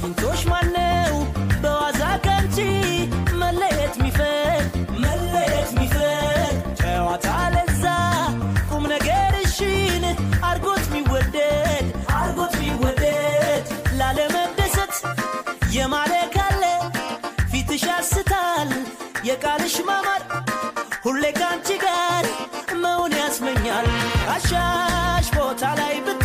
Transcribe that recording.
አግኝቶሽ ማነው በዋዛ ካንቺ መለየት ሚፈቅ ጨዋታ ለዛ ቁም ነገርሽን አርጎት ሚወደድ ላለመደሰት የማለካለ ፊትሽ ያስታል የቃልሽ ማማር ሁሌ ካንቺ ጋር መሆን ያስመኛል አሻሽ ቦታ ላይ